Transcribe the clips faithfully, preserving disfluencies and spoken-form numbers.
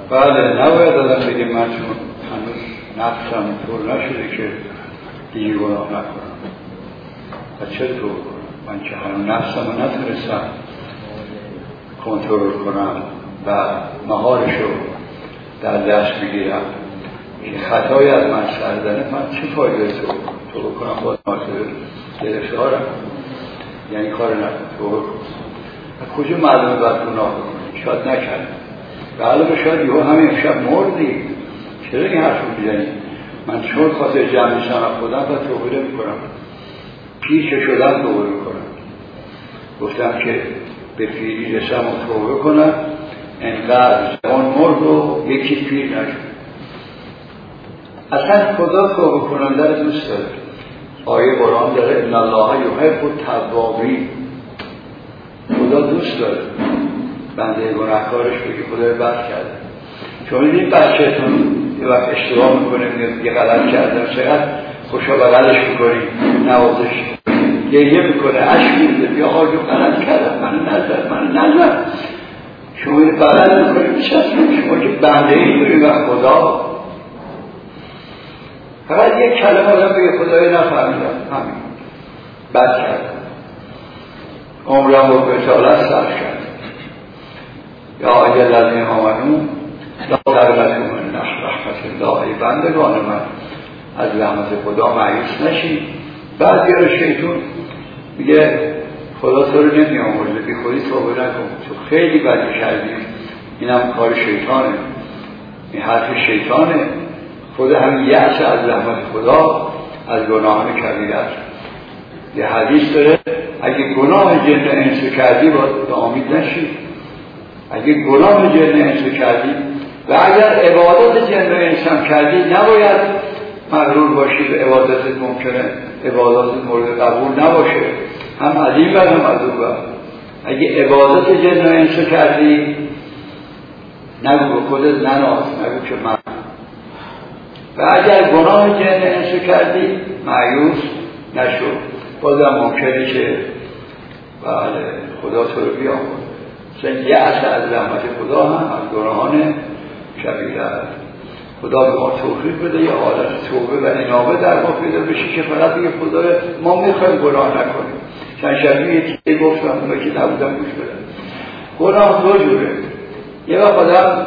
بله نباید آدم بگه من چون هنوز نفسم طور نشده که دیگه گناه نکنم و چه طور کنم؟ من که هنوز نفسم رو نتونستم کنترل کنم و مهارشو در دست بگیرم که خطایی از من سردنه، من چه فایده تو تو بکنم باز ناصر گرفتارم، یعنی کار نکن تو بکن کجا معلومه باید گناه بکنی؟ شاید نکردم و علاوه شاید یهو همین امشب مردی. چرا این حرف رو میزنی؟ من چون خاطر جمع میشم از خودم و توبه میکنم، پیش شدن توبه میکنم. گفتم که به پیری رسم و توبه کنم انقدر جوان مرد و یکی پیر نشد. اصلا خدا توبه کننده رو دوست داره. آیه قرآن داره ان الله یحب التوابین، خدا دوست داره بنده گناهکارش بگه خدای بد کرده. چون این بچه‌تون یه وقت اشتباه میکنه میگه یه غلط کردم، چقدر خوشا بغلش میکنی، نوازش گریه میکنه، عشق میده، بیا آقا جو غلط کردم، من نظر من نظر شما این بغل میکنی میشستیم شما که بنده ای داریم و خدا فقط یک کلمه آدم بگه خدای نفهمیدم همین بد کردم عمرم رو به سالت سر کرد یا آیه لذین آمنو لا تقنطوا من رحمت الله، ای بندگان من از رحمت خدا مایوس نشید. بعد یه شیطان میگه خدا تو رو نمی آمرزه، بی خودی توبه نکن تو خیلی بدی کردی، اینم کار شیطانه، این حرف شیطانه. خود همین یأس از رحمت خدا از گناهان کبیره است. یه حدیث داره اگه گناه جن انسو کردی باید امید نشید، اگه گناه جن انسو کردی و اگر عبادت جن انسان کردی نباید مغرور باشی به عبادتت، ممکنه عبادت مورد قبول نباشه، هم از این بر هم از اون بر. اگه عبادت جن انسو کردی نگو خودت نناز، نگو که من. و اگر گناه جن انسو کردی مایوس نشو، بازم ممکنه که بله خدا تو رو بیامرزه. مثلا یه اصل از رحمت خدا هم از گناهان کبیره است. خدا به ما توفیق بده یه حالت توبه و انابه در ما پیدا بشه که فقط بگه خدا ما میخوایم گناه نکنیم. چند شبیه یه تیه گفتم اونا که نبودم گوش بدن. گناه دو جوره، یه وقت آدم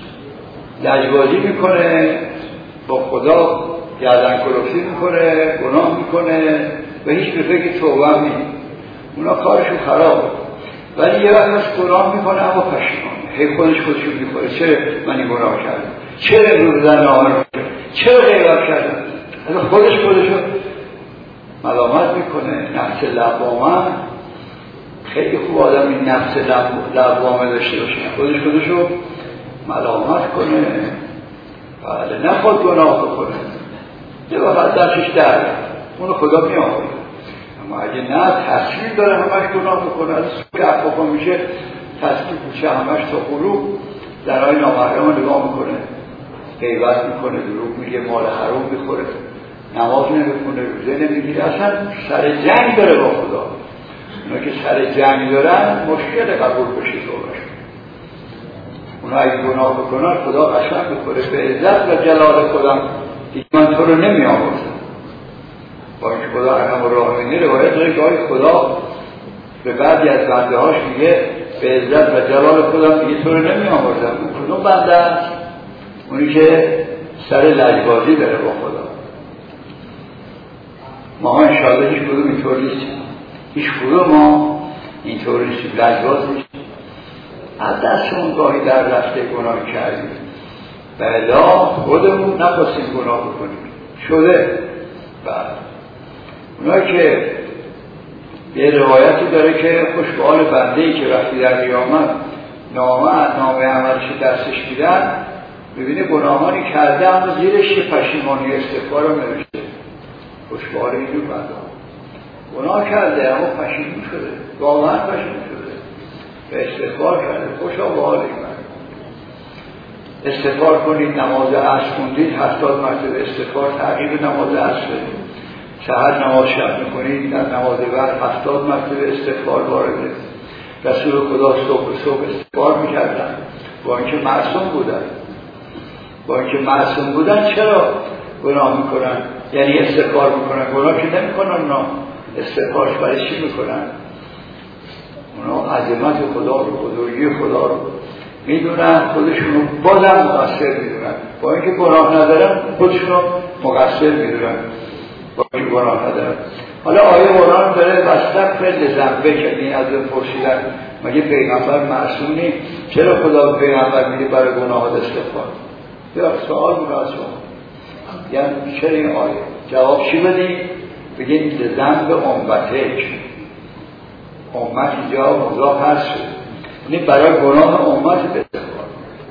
لجبازی میکنه با خدا، گردن کلفتی میکنه، گناه میکنه و هیچ به فکر توبه هم نیست، اونا کارشون خرابه. ولی یه وقت از گناه میکنه اما پشیمانه، هی خودش خودشون میخوره چرا من این گناه کردم، چرا امروز زن آمر کردم، چرا غیبت کردم. از خودش خودشو ملامت میکنه. نفس لوامه خیلی خوب آدم این نفس لوامه داشته باشه، خودش خودشو ملامت کنه، بله نخواد گناه بکنه، یه وقت درشش در اونو خدا میآورد. اما اگه نه تصویر داره همش گناه بکنه، از سوی افاقا میشه تصویر میشه همش تا غروب در های نامحرم نگاه میکنه، غیبت میکنه، دروغ میگه، مال حرام میخوره، نماز نمیکنه، روزه نمیگیره، اصلا سر جنگ داره با خدا. اونا که سر جنگ دارن مشکل قبول بشه توبهش. اونا اگه گناه بکنن خدا قسم میخوره به عزت و جلال خودم دیگه من تو رو نمی آوردم. با اینکه خدا ارحم الراحمین روایت داره که آقای خدا به بعضی از بنده هاش میگه به عزت و جلال خودم دیگه تو رو نمی آوردم. اون کدوم بنده است؟ اونی که سر لجبازی داره با خدا. ما ها انشاءالله هیچ کدوم اینطور نیستیم، هیچ کدوم ما اینطور نیستیم، لجباز نیستیم. از دستمون گاهی در رفته گناه کردیم بلا خودمون نخواستیم گناه بکنیم شده. بعد اونایی که یه روایتی داره که خوشبال بنده‌ای که وقتی در قیامت نامه نامه عملش دستش میدن ببینه گناهانی کرده اما زیرش یه پشیمانی استغفار رو نوشته. خوشبال اینو بنده گناه کرده اما پشیمون شده، واقعا پشیمون شده و استغفار کرده. خوشا به حال این من استغفار کنید، نماز عصر خوندید هفتاد مرتبه استغفار تعقیب نماز عصر، سحر نماز شب میکنید در نماز بعد هفتاد مرتبه استغفار وارده. رسول خدا صبح صبح استغفار میکردن با اینکه معصوم بودن. با اینکه معصوم بودن چرا گناه میکنن؟ یعنی استغفار میکنن، گناه که نمیکنن. اونا استغفارش برای چی میکنن؟ اونا عظمت خدا رو، بزرگی خدا رو میدونن، خودشونو بازم مقصر میدونن. با اینکه گناه ندارن خودشونو مقصر میدونن با اینکه گناه ندارن. حالا آیه قرآن داره واستغفر لذنبک، این از اون پرسیدن مگه پیغمبر معصوم نیست؟ چرا خدا به پیغمبر میگه برای گناهات استغفار؟ یا سوال بود از شما، یعنی چرا این آیه؟ جواب چی بدیم؟ بگیم لذنب امتک، امت اینجا مضاف هست شد، یعنی برای گناه امت به استغفار.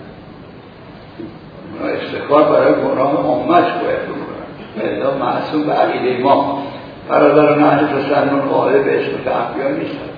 استغفار برای گناه امت باید بکنن. الا معصوم به عقیده ما برادران اهل تسنن قائل به اسم انبیا نیستن،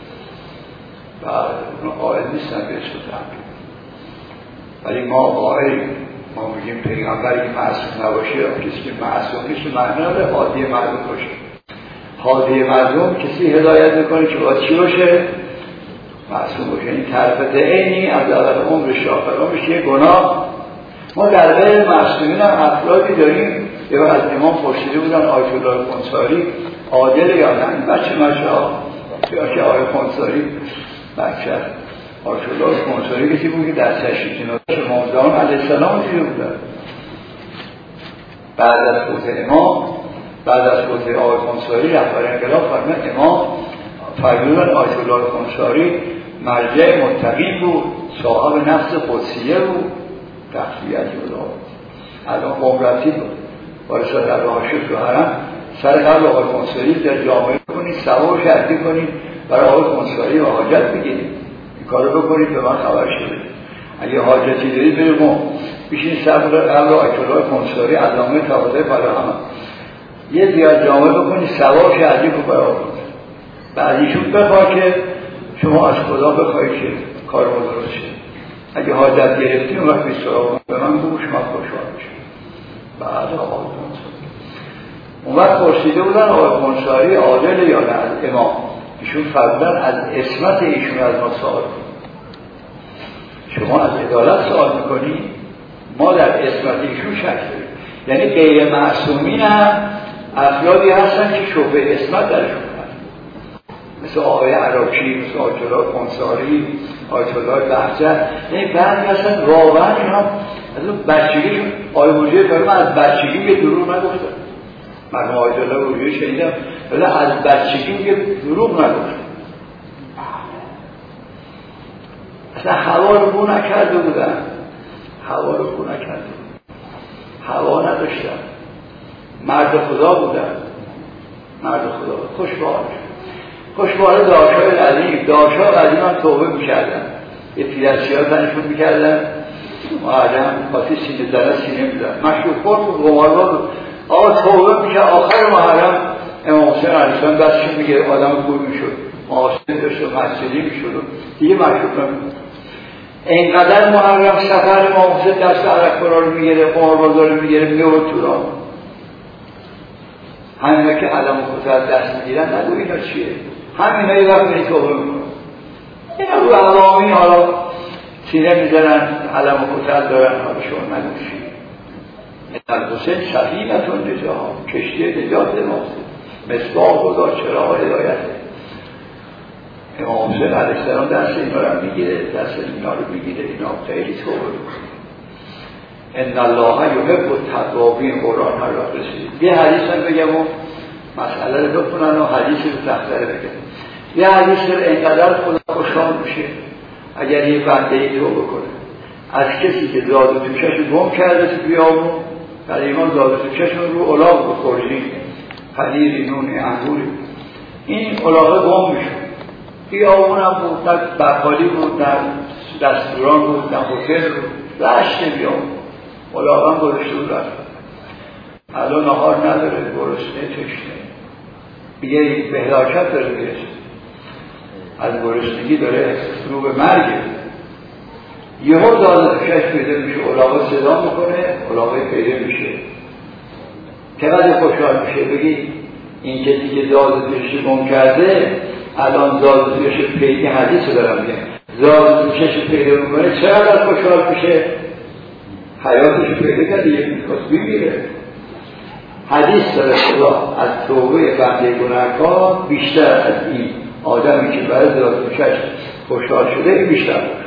بعد قائل نیستن به اسم انبیا، ولی ما قائلیم. ما میگیم پیغمبری که معصوم نباشه یا کسی که معصوم نیست معنی نداره هادی مردم باشه. هادی مردم کسی هدایت میکنه که باید چی باشه؟ معصوم باشه. این طرفت عینی از اول عمر شافر عمرش یه گناه. ما در غیر معصومین هم افرادی داریم. یه وقت از امام پرسیده بودن آیت الله خونساری عادل یا نه؟ این بچه مشا یا که آیت خونساری بچه آیت الله خونساری کسی بود که در تشریف جنازه امام زمان علیه السلام دیده بودن. بعد از فوت امام، بعد از فوت آیت خونساری رهبر انقلاب فرمود امام فرمودن آیت الله خونساری مرجع متقی بود، صاحب نفس قدسیه بود، تخفیتی بود. الان عمرتی بود وارسا در راه شد و حرم سر قبل آقای خونساری در جامعه کنید، سوار شرطی کنید برای آقای خونساری و حاجت بگیرید. این کار رو بکنید به من خبر شده. اگه حاجتی دارید برید ما بیشین سر قبل آقای خونساری علامه تقاضای فراهم یه زیاد جامعه بکنید، سوار شرطی کنید برای آقای خونساری. بعد ایشون بخواه که شما از خدا بخواهید که کار ما درست شد. اگه حاجت گرفتیم اون وقت بیسراغ به من بگوش من خوشحال میشم. بعد آقای خونساری اون وقت پرسیده بودن آقای خونساری عادل یا نه از امام. ایشون فرمودن از عصمت ایشون از ما سوال کنید. شما از عدالت سوال میکنید، ما در عصمت ایشون شک داریم. یعنی غیر معصومین هم افرادی هستن که شبه عصمت درشون هست، مثل آقای عراقی، مثل آیت الله خونساری، آیت الله بهجت. یعنی بعضی هستن واقعا اینا از اون بچگیشون آیه موجه فرمه از بچگی یه دروغ نگفتن. من آیت الله موجه شنیدم ولی از بچگی یه دروغ نگفتن. اصلا هوا رو بو نکرده بودن، هوا رو بو نکرده بودن، هوا نداشتن، مرد خدا بودن، مرد خدا بودن. خوشبال خوشبال داشای قدیم، داشا قدیم هم توبه میکردن، یه تیرسی ها تنشون میکردن، معلم خاطی سینه زنه سینه میدن، مشروب خور بود، غماربا بود. آقا توبه میشه آخر محرم امام حسین علیه السلام دستشون میگه آدم خوب میشد، محاسن داشت و مسجدی میشد و دیگه مشروب نمیدن. اینقدر محرم سفر امام حسین دست عرق برا رو میگیره، قماربازا رو میگیره میگه تو را همینه که علم و خطر دست میگیرن نگو اینا چیه؟ همینه یه وقت بری توبه میکنن. اینا رو عوامی حالا سینه میزنن، علم و خطر دارن، حالا شما نگوشید. در حسین سفینتون نجات، کشتی نجات امام حسین، مصباح خدا چراغ هدایت. امام حسین علیه السلام دست اینا رو میگیره، دست اینا رو میگیره، اینا خیلی توبه میکنه. ان الله یحب التوابین، قرآن ها را رسید. یه حدیث هم بگم و مسئله رو بکنن و حدیث رو تختره بگم. یه حدیث رو اینقدر خدا خوشحال میشه اگر یه بنده ای توبه کنه از کسی که زاد و توشش گم کرده تو بیامون، در ایمان زاد و توششون رو الاغ بخورشید، پنیری، نونی، انگوری، این الاغه گم میشه. بیامون هم بود، در بقالی بود، در دستوران بود، در هتل بود، رشت بیامون الاغه هم گذاشته بود رفت. الان نهار نداره، گرسنه، تشنه، دیگه به هلاکت داره میرسه، از گرسنگی داره رو به مرگه. یه ها داده تو کش پیدا میشه، الاغه صدا میکنه، الاغه پیدا میشه. چقدر خوشحال میشه بگی این کسی که داده توشش گم کرده الان داده توشش پیدا، حدیث رو دارم میگم، داده توشش پیدا میکنه چقدر خوشحال میشه. حیاتش پیدا کرده یک میخواست بگیره. حدیث داره خدا از توبه بنده گناهکار بیشتر از این آدمی که برای ذاتش خوشحال شده این بیشتر بود.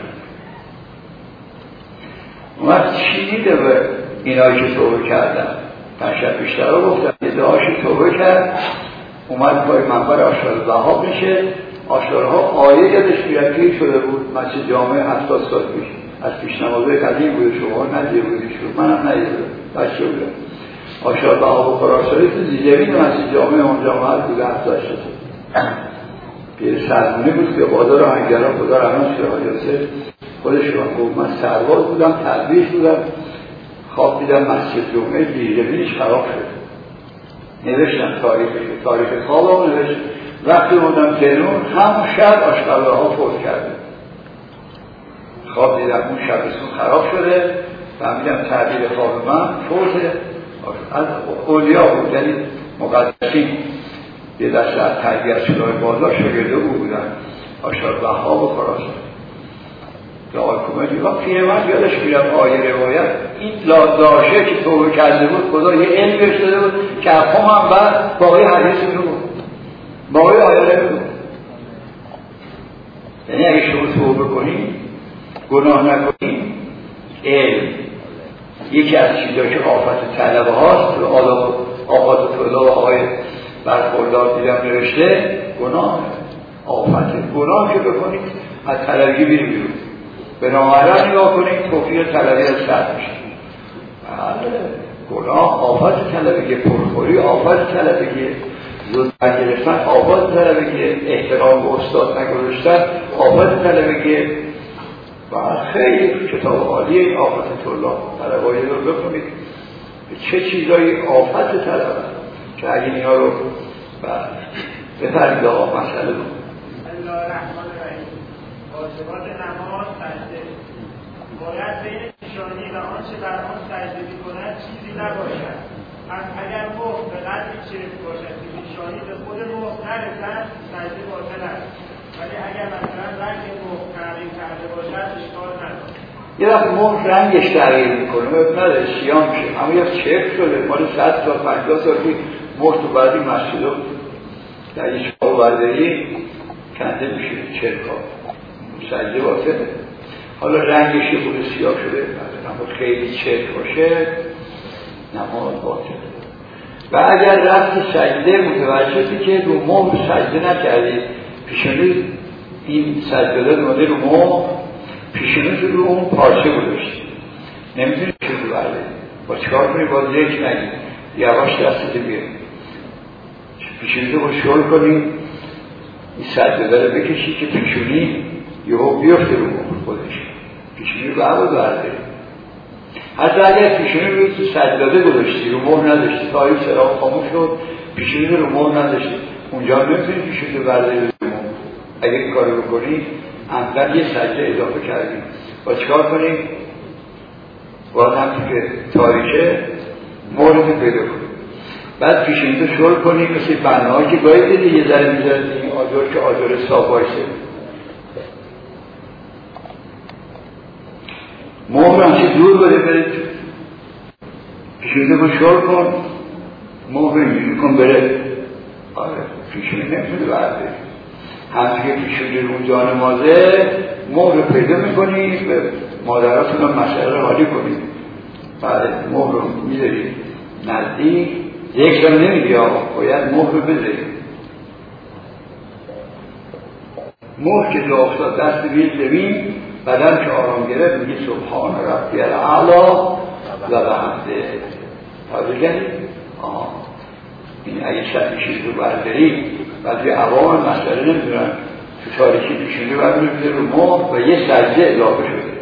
اومد چی دیده به اینایی که توبه کردن؟ پنشت بیشتر رو گفتن یه دعاشی توبه کرد، اومد پای منبر آشار وهاب میشه. آشارها آیه یادش بیرکی شده بود مسجد جامعه هفتاد سال پیش از پیشنمازهای قدیم بوده، شما ندیده بودی شد منم ندیده بودم بچه بودم. آشار وهاب و خراسانی تو زیرزمین مسجد جامعه اون جامعه بوده هفتاد شده پیش سرمونه بود که بازار آهنگران خدا رحمت شده حاجاسه خودش رو گفت من سرباز بودم تدریس بودم خواب دیدم مسجد جمعه زیرزمینش خراب شد. نوشتم تاریخ تاریخ خواب هم نوشتم. وقتی بودم تهران همون شب آشغاله ها فوت کرده. خواب دیدم اون شبستون خراب شده فهمیدم تعبیر خواب من فوته از اولیا بود، یعنی مقدسین یه دسته از تربیت شدای بازار شگرده او بودن آشار وهاب و خراسان که آیکومه دیگه پیرمرد یادش میرم آیه روایت این لاداشه که توبه کرده بود خدا یه علم بهش داده بود که افهم هم بعد باقی حدیث رو بود باقی آیه رو بود. یعنی اگه شما توبه کنیم گناه نکنیم علم یکی از چیزایی که آفت طلبه هاست آدم آفت طلبه آقای برخوردار دیدم نوشته گناه آفت گناه که بکنید از طلبگی بیرون بیرون به نامحرم نگاه کنید توفیق طلبی از سر میشه. گناه آفت طلبگی پرخوری آفت طلبگی زود برگرفتن آفت طلبگی احترام به استاد نگذاشتن آفت طلبگی و خیلی کتاب عالی این آفت طلاب طلبایی رو بکنید چه چیزایی آفت طلبه که اگه اینا رو بفرید آقا مسئله رو الله الرحمن الرحیم. واجبات نماز سجده باید بین پیشانی و آنچه بر آن سجده می‌کند چیزی نباشد. پس اگر مهر به قدری چرک باشد که پیشانی به خود مهر نرسد سجده باطل است، ولی اگر مثلا رنگ مهر تغییر کرده باشد اشکال ندارد. یه وقت مهر رنگش تغییر میکنه نداره سیاه میشه اما یه چرک شده مال صد تا پنجاه سال که مهر تو بعدی مسجد در این شما برداری کنده میشه چرکا سجده باطله. حالا رنگش یه خود سیاه شده اما خیلی چرک باشه نماز باطله. و اگر رفت سجده متوجهی که رو مهر سجده نکردید پیشونی این سجده داده رو مهر پیشونی رو اون پارچه گذاشتید نمیتونید چیزی برده با چکار کنید باز یک نگید یواش دستت بیارید پیشونی رو شل کنید این سجده داره بکشید که پیشونی یهو بیفته رو مهر خودش پیشونی رو عوض برده. حتی اگر پیشونی رو تو سجده گذاشتی رو مهر نداشتی تا این سراغ خاموش شد پیشونی رو مهر نداشتی اونجا نمیتونید پیشونی رو برده رو مهر. اگر این کار رو کنید همزن یه سجده اضافه کردیم با چکار کنیم باید هم که تاریخه مورد پیدا کنیم بعد پیشونی رو شل کنیم مثل بنده ها که گاهی دیده یه ذره میذارد این آجر که آجر صاف بایسته مهر همچه دور بده برید پیشونی رو شل کن مهر اینجوری کن بره آره پیشونی نمیتونه برده همچه که پیشونی رو اونجا نمازه مهر پیدا میکنید به مادراتون هم مسئله حالی کنید بعد مهر رو میذارید نزدیک ذکر هم نمیدی آقا باید مهر رو بذارید مهر که جا افتاد دست بید زمین بدن که آرام گرفت میگه سبحان ربی الاعلی و بحمده تازه گردید آها این اگه شد چیز رو بردارید بعضی عوام مسئله نمیدونن تو تاریخی پیشونی برمیده رو مهر و یه سجده اضافه شده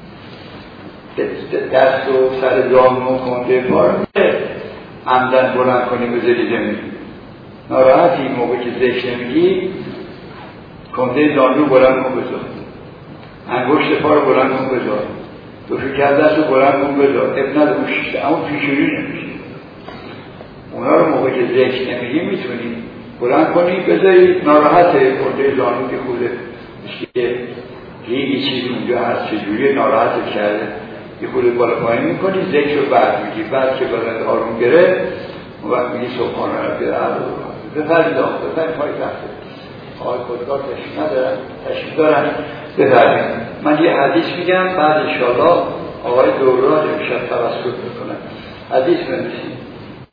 دست و سر زانو کنده پاره عمدن بلند کنی بذاری زمین ناراحتی این موقع که ذکر نمیگی کنده زانو بلند کن بذار انگشت پا رو بلند کن بذار دو فکر دست رو بلند کن بذار اب نده اون شیشته اما پیشونی نمیشه اونا رو موقع که ذکر نمیگی میتونی بلند کنی بذاری ناراحته کنده زانو که خوده که یه چیز اونجا هست چجوری ناراحت کرده یه خورده بالا پایین میکنی، ذکر رو بعد میگی، بعد که بدن آروم گرفت اون وقت میگی سبحان ربی الاعلی. بفرمایید آقا، بفرمایید پای تخته آقای خودکار تشریف ندارن، تشریف دارن، بفرمایید. من یه حدیث میگم، بعد انشاءالله آقای دوران امشب توسط میکنن. حدیث بنویسید.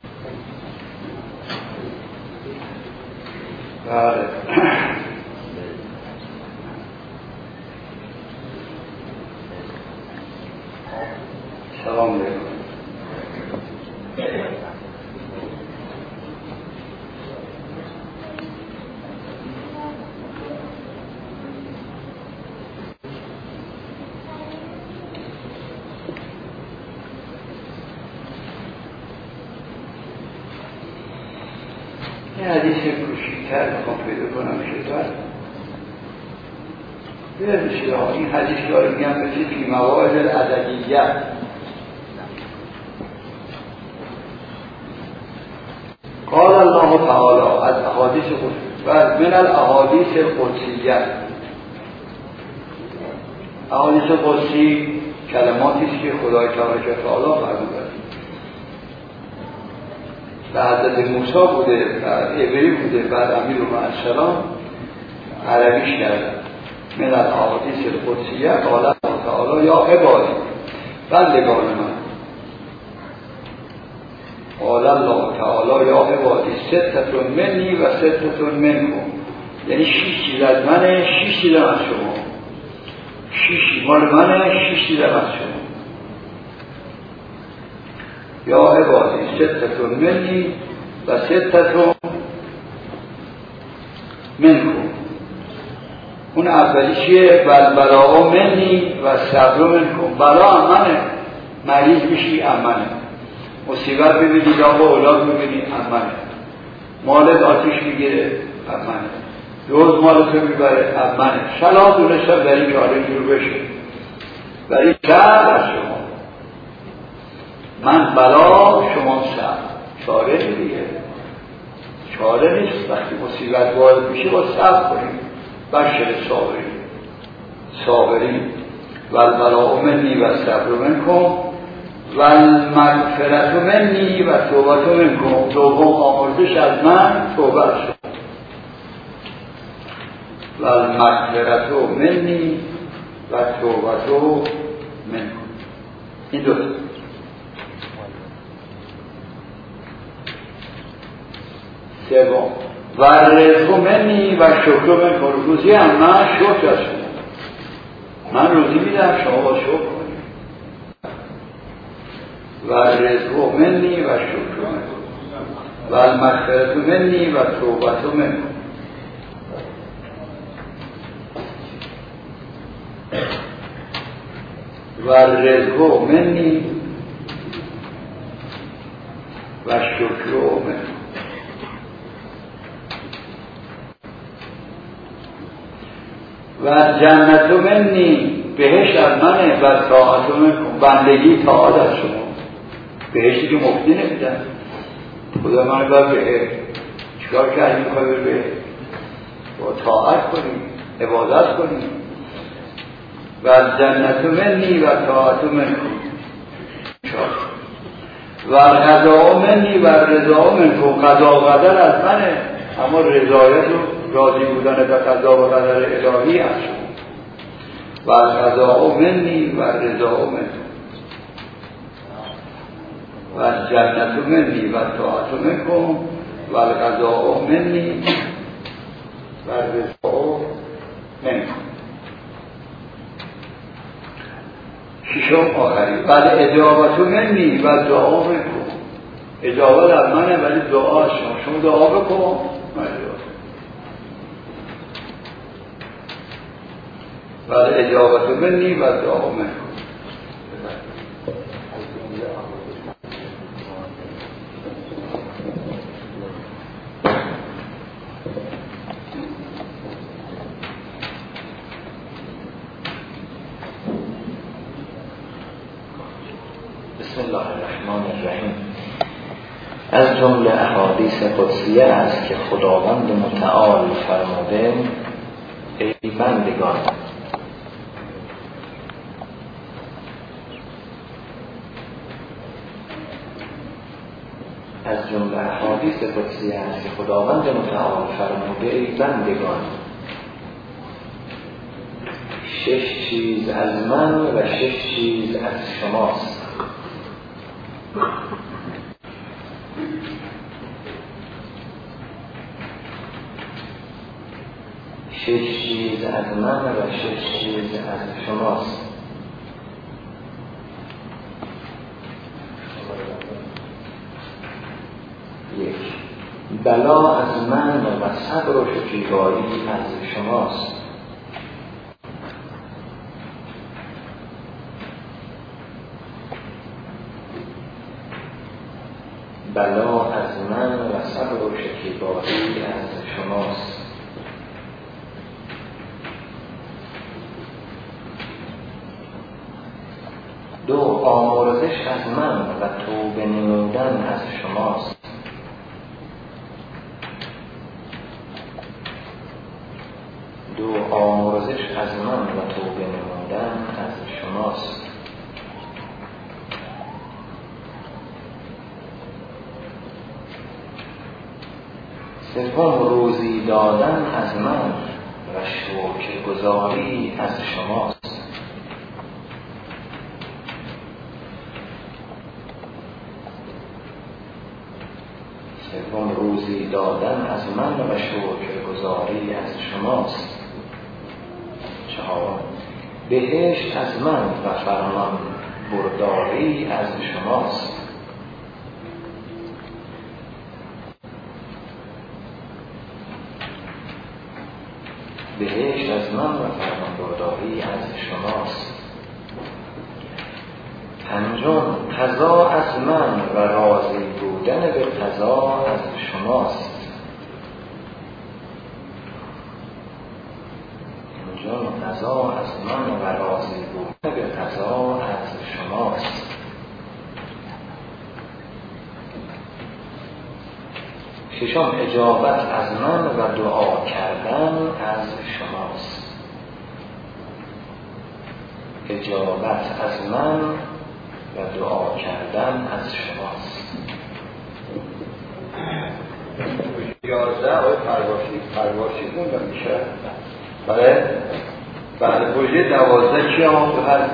بله. سلام علیکم. یه حدیث کوچیک‌تر میخوام پیدا کنم شدر ببینید ها، این حدیث که آره میگم بسید فی مواعظ العددیه. قال الله تعالی از احادیث قدسی و من الاحادیث القدسیه. احادیث قدسی کلماتی است که خدای تعالی فرموده و حضرت موسی بوده و عبری بوده، بعد امیرالمومنین السلام عربیش کردن. من الاحادیث القدسیه قال الله تعالی یا عبادی بندگان من. قال الله تعالی یا عبادی ستتون منی و ستتون منکم، یعنی شیش چیز از منه، شیش چیز از شما. شیش مال منه، شیش چیز از شما. یا عبادی ستتون منی و ستتون منکم. اون اولی چیه؟ بلا منی و صبر منکم. بلا امنه، مریض میشی امنه، مصیبت ببینی یا با اولاد ببینی امنه، مالت آتیش میگیره امنه، روز مالتو میبره امنه. شلا دونستم در این کاره جور بشه برای صبر از شما. من بلا شما صبر، چاره دیگه چاره نیست. وقتی مصیبت وارد میشه با صبر کنیم. بشر صابرین صابرین و البلاء منی و صبر منکم و المغفرت منی و توبت منکم. دوم آمرزش از من توبه شد. و المغفرت منی و توبت منکم. این دو سوم و رزق منی و شکر منکم. روزی هم من شکر از شما، من روزی میدم شما با شکر کنید. و رزق منی و شکر منکم و المغفرت منی و توبت منکم. و رزق منی و شکر منکم. و جنت منی، بهشت از منه، و طاعت منکم، بندگی طاعت از شما. بهشتی که مفتی نمیدن، خدا من باید بهشت چیکار کردیم؟ میخوای بر بهشت با طاعت کنیم، عبادت کنیم. و جنت منی و طاعت منکم. و قضا منی و رضا منکم. قضا و قدر از منه، اما رضایت و راضی بودن به قضا و قدر الهی از شما. و قضا منی و رضا منکم و جنت منی و طاعت منکم و قضا منی و رضا منکم. ششم آخری بعد اجابت منی و دعا منکم. اجابت از منه ولی دعا شما. شما دعا بکن من دعا. بعد اجابت منی و دعا منکم. بسم الله الرحمن الرحیم. از جمله احادیث قدسیه است که خداوند متعال فرموده ای بندگان از جمله احادیث قدسی است که خداوند متعال فرموده ای بندگان شش چیز از من و شش چیز از شماست. شش چیز از من و شش چیز از شماست. یک، بلا از من و صبر و شکیبایی از شماست. بلا از من و صبر و شکیبایی از شماست. دو، آمرزش از من و توبه نمودن از شماست. دو، آمرزش از من و توبه نمودن از شماست. سوم، روزی دادن از من و شکر گزاری از شماست. سوم، روزی دادن از من و شکر گزاری از شماست. چهارم، بهشت از من و فرمان برداری از شماست. بهشت از من و فرمان برداری از شماست. پنجم، قضا از من و راضی بودن به قضا از شماست. پنجم، قضا از من و راضی بودن به قضا از شماست. ششم، اجابت از من و دعا کردن از شماست. اجابت از من و دعا کردن از شماست. یازده آقای پرواشی پرواشی خوندم میشه. بله بله بوجه دوازده چی هم هم تو هر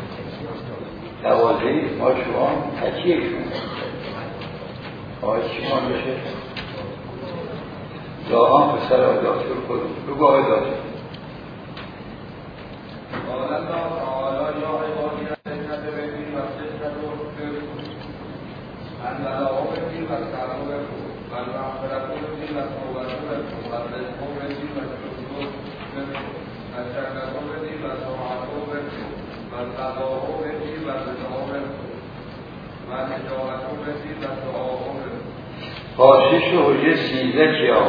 دوازده ما شما تکیه شما آقای چی ما بشه داغان پسر آقای داشت رو خود بگو آقای داشت قال الله تعالی یا عبادی رسنت ببین و سجنت و ببین من بلاغا ببین و سلام ببین من مغفرت ببین و توبت ببین و رزق ببین و شکر ببین و جنت ببین و سمعت ببین و صدا ببین و رضا ببین و نجاحت ببین و دعا ببین پاشش و حجه سیزده کیا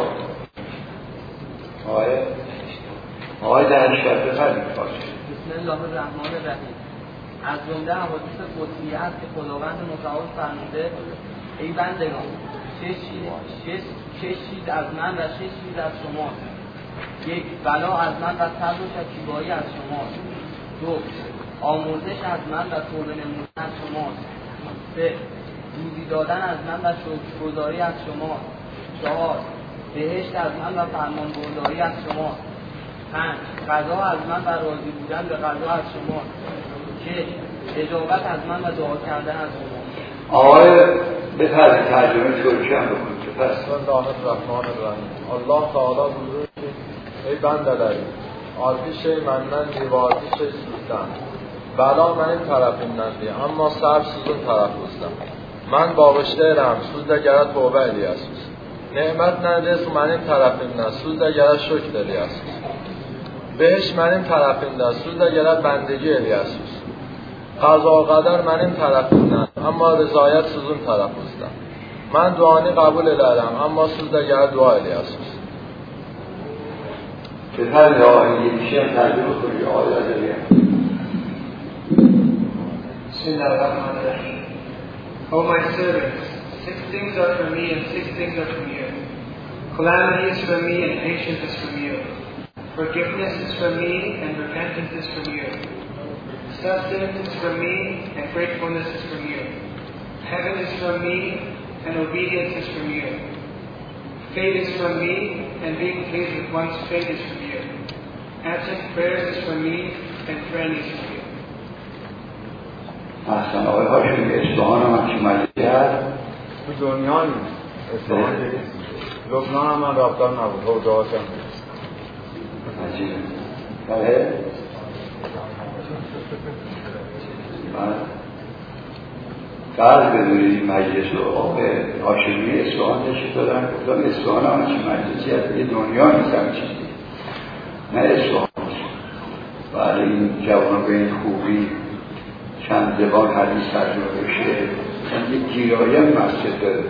آقای آقای در شب بفرمید پاشش بسم الله الرحمن الرحیم. از جمله احادیث قدسی است که خداوند متعال فرموده ای بندگان شش چیز شش شش چیز از من و شش چیز از شماست. یک، بلا از من و صبر و شکیبایی از شماست. دو، آمرزش از من و توبه نمودن از شماست. سه، روزی دادن از من و شکرگزاری از شماست. چهار، بهشت از من و فرمان برداری از شماست. پنج، قضا از من و راضی بودن به قضا از شما. شش، اجابت از من و دعا کردن از شما. آقای بفرمایید ترجمه ترکی هم بکنید که پس بسم الله الرحمن الرحیم. الله تعالی بزرگ ای بندلری آتیش مندن دیوارتیش سوزدن بلا من این طرفیندندی اما سر سوزون طرف بوزدم من باقشتهرم سوز دگرت توبه الیاسوس نعمت نرس من این طرفیندن سوز دگرت شکر الیاسوس بهش من این طرفیندن سوز دگرت بندگی الیاسوس قضا و قدر من این طرفیندن اما رضایت سوزون طرف بوزدم من دعانی قبول الالم اما سوز دگرت دعا الیاسوس بفرمایید آقای یکیشی هم ترجمه کنید آقای عزیزی بسم الله الرحمن الرحیم. O my servants, six things are from me and six things are from you. Calamity is from me and patience is from you. Forgiveness is from me and repentance is from you. Sustenance is from me and gratefulness is from you. Heaven is from me and obedience is from you. Faith is from me, and being pleased with one's faith is from you. Answering prayers is from me, and praying is from you. احسن آقای هاشمی اصفهان هم همچین مجلسی هست تو دنیا نیست اصفهان نیست لبنان هم من رفتار نبود حوضه‌هاش هم نیست عجیبه بله فرض بدونید این مجلس رو آقای هاشمی اصفهان نشید دادن گفتم اصفهان هم همچین مجلسی هست یه دنیا نیست هم چیزی نه اصفهان بله این جوان به این خوبی چند زبان حدیث ترجمه بشه چند یک گیرایی هم مسجد داره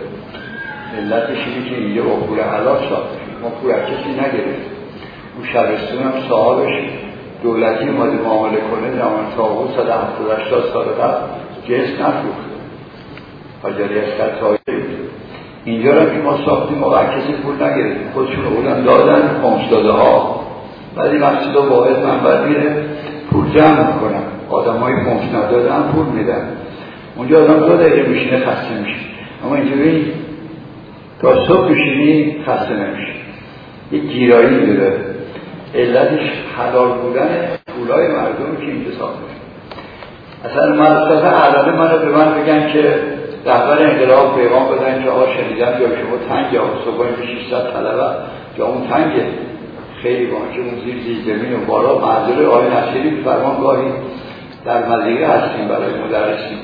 علتش اینه که اینجا با پول حلال ساخته ما پول از کسی نگرفت اون شبستون هم صاحبش دولتی اومده معامله کنه زمان طاغوت صد و هفتاد هشتاد سال قبل جنس نفروخته حاجری از خطایی اینجا رو که ما ساختیم و از کسی پول نگرفتیم خودشون رو بودن دادن خمسداده ها بعدی مسجد ها باید منبر میره پول جمع میکنن آدم های خمس ندادن پول میدن اونجا آدم دو دقیقه میشینه خسته میشه اما اینجا ببین تا صبح بشینی خسته نمیشه یک گیرایی داره علتش حلال بودن پولای مردم که اینجا ساخته اصلا مدرسه اعلاله منو به من بگن که رهبر انقلاب پیغام بدن که آقا شنیدم یا شما تنگ یا صبح ششصد طلبه یا اون تنگه خیلی باشه اون زیر زیر زمین و بالا معذره آقای نصیری فرمانگاهی در مزیقه هستیم برای مدرسیم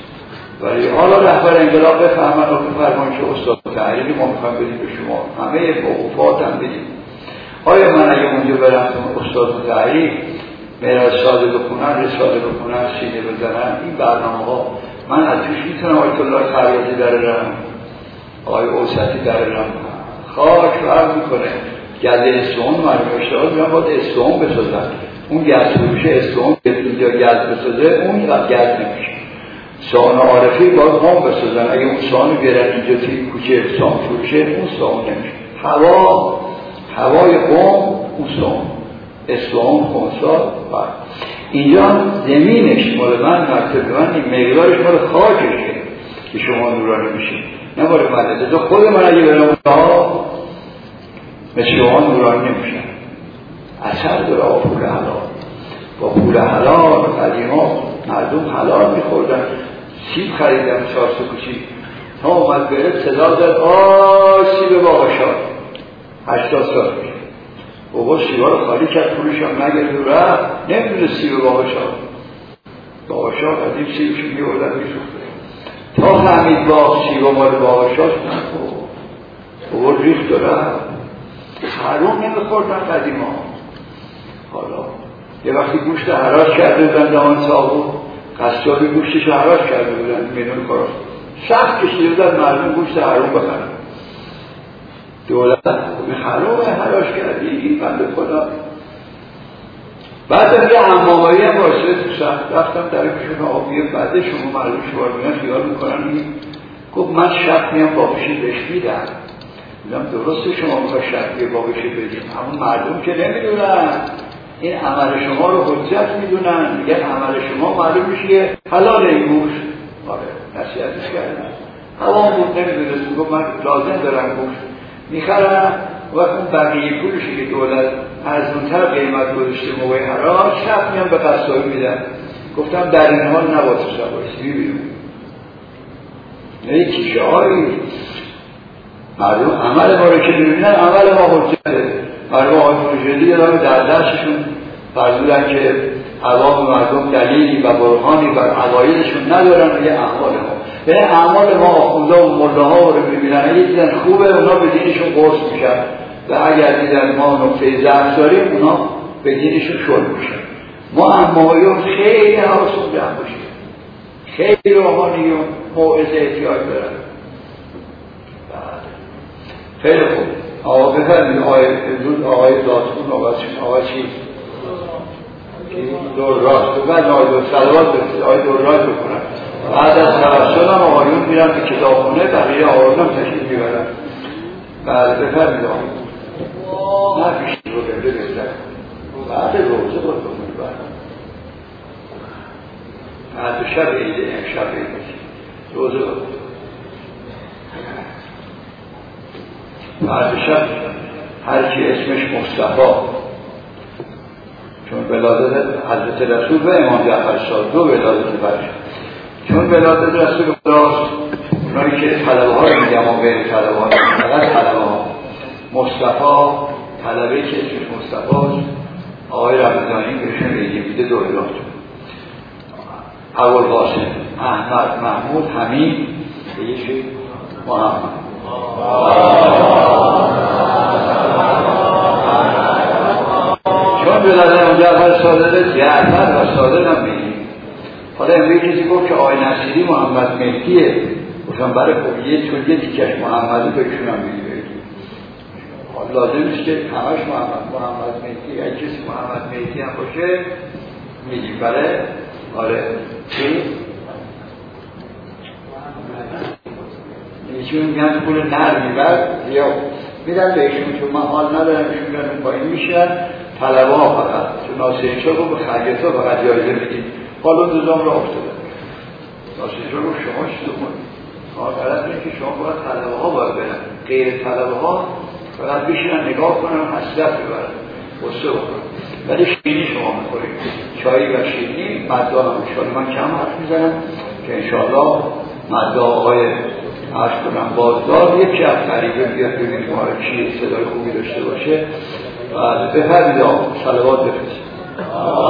ولی حالا رهبر انقلاب بفهمن و بفرمان که استاد تحریری ما میخوایم بدیم به شما همه موقوفات هم بدیم آیا من اگه اونجا برم استاد تحریر میرا ساده بکنن رساله بکنن سینه بزنن این برنامه ها من از توش میتونم آیت الله خریاتی درارم آقای اوسطی درارم خاک فرق میکنه گرد استون مرموم اشتغال میرم باید استون بسازن اون گرد فروشه استون اینجا گرد بسازه اون گرد نمیشه سان عارفی باید قوم بسازن اگه اون سانو بیارن اینجا توی کوچه سان فروشه اون سان نمیشه هوا هوای قوم اون سان استون خونسا اینجا زمینش مال من مکتب من این مقدارش مال خاکشه که شما نورانی میشین نه مال مدرسه تو خود من اگه برم اونها مثل شما نورانی نمیشن اثر داره با پول حلال با پول حلال قدیما مردم حلال میخوردن سیب خریدم چهار سو کوچی تا اومد بره صدا زد آی سیب باقشان هشتاد سال میشه بابا سیبا رو خالی کرد پولش هم نگرد و رفت نمیدونه سیب باقشان باقشان قدیم سیبشون میوردن میشوخته تا فهمید باق سیبا مال باقشاش نکن بابا ریخت داره حروم نمیخوردن قدیما حالا یه وقتی گوشت حراج کرده بودن دمان صاحب قصابی گوشتش حراج کرده بودن میدون کارا سخت کشیده بودن مردم گوشت حروم بخرن دولت حروم حراج کردی این بنده خدا بعد میگه حمامایی هم باشه تو سخت رفتم در کشون آبیه بعد شما مردم شوار میگن خیال میکنن این گفت من شب میام بابشی بهش میدم میدم درسته شما میخواه شب یه بابشی بدیم همون مردم که نمیدونن این عمل شما رو حجت میدونن میگن عمل شما معلوم میشه که حلال این گوشت آره نصیحتش کردن هوا بود نمیدونست میگم من لازم دارم گوشت میخرم وقت اون بقیه پولشی که دولت ارزونتر قیمت گذاشته موقع حراج شب میان به قصابی میدن گفتم در این حال نباید سوارسی میبینم نه کیشه هایی مردم عمل ما رو که میبینن عمل ما حجته مردم آقای مجددی دارم در دستشون فرزودن که عوام مردم دلیلی و برهانی بر عقایدشون ندارن یه اعمال ما به اعمال ما آخونده و ملاها رو میبینن اگه دیدن خوبه اونا به دینشون قرص میشن و اگر دیدن ما نقطه ضعف داریم اونا به دینشون شل میشن ما امایون خیلی حواسون جمع باشیم خیلی روحانی و موعظه احتیاج دارن خیلی خوب آقا بفرمید آقای زود آقای دادخون آقای آقای چی؟ دور راست بفرمید آقای دور سلوات بفرمید آقای دور راست بکنن بعد از توسط هم آقایون میرن به کتابخونه بقیه آقایون هم تشریف میبرن بعد بفرمید آقای نه پیشتی رو بنده بهتر بعد روزه بود بکنید بعد بعد شب عیده شب عیده روزه بود بعد شب هر کی اسمش مصطفی، چون ولادت حضرت رسول و امام جعفر صادق دو ولادت برش، چون ولادت رسول خداست، اونایی که طلبه ها رو میگم و غیر طلبه ها فقط طلبه ها، مصطفی طلبه که اسمش مصطفی است، آقای رمضانی بهشون بگیم بیده دو ولادت، ابوالقاسم، احمد، محمود، حمید، یکی محمد. چون ولادت امام جعفر صادق جعفر و صادق هم بگیم. حالا امروز کسی گفت که آقای نصیری محمد مهدیه، گفتم برای خوبیه چون یه دیگه محمدی بهشون هم بگیم. لازم نیست که همش محمد محمد مهدی، اگه کسی محمد مهدی هم باشه میگیم برای آره چی؟ ایشون میگن پول نر میبر یا میدن به ایشون چون من حال ندارم ایشون میگن اون پایین میشن طلبه ها فقط چون ناسیرشا رو به خرگت ها فقط جایزه میدیم حالا نظام را افتاده ناسیرشا رو شما چیزو کنید کار غلط اینه که شما باید طلبه ها باید برن غیر طلبه ها فقط بشینن نگاه کنن و حسرت ببرن غصه بکنن ولی شیرینی شما میخورید چایی و شیرینی مدعا هم انشاءالله من کم حرف میزنم که انشاءالله مدعا آقای عرض کنم بازدار یکی از غریبه بیاد ببینید ما رو چی صدای خوبی داشته باشه و بفرمید آقا صلوات بفرستید